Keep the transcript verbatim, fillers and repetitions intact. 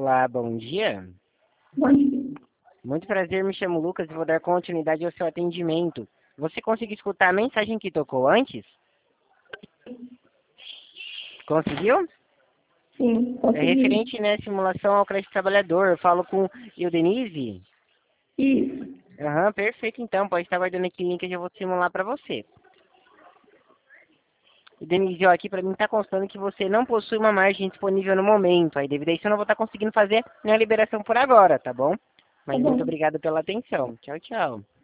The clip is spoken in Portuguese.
Olá, bom dia. Bom dia. Muito prazer, me chamo Lucas e vou dar continuidade ao seu atendimento. Você conseguiu escutar a mensagem que tocou antes? Conseguiu? Sim, É consegui. referente, né, simulação ao crédito trabalhador. Eu falo com o Denise? Isso. Aham, perfeito então. Pode estar guardando aqui o link que eu já vou simular para você. E Denise, ó, aqui para mim está constando que você não possui uma margem disponível no momento. Aí devido a isso eu não vou estar conseguindo fazer nenhuma liberação por agora, tá bom? Tá Mas muito bom. obrigado pela atenção. Tchau, tchau.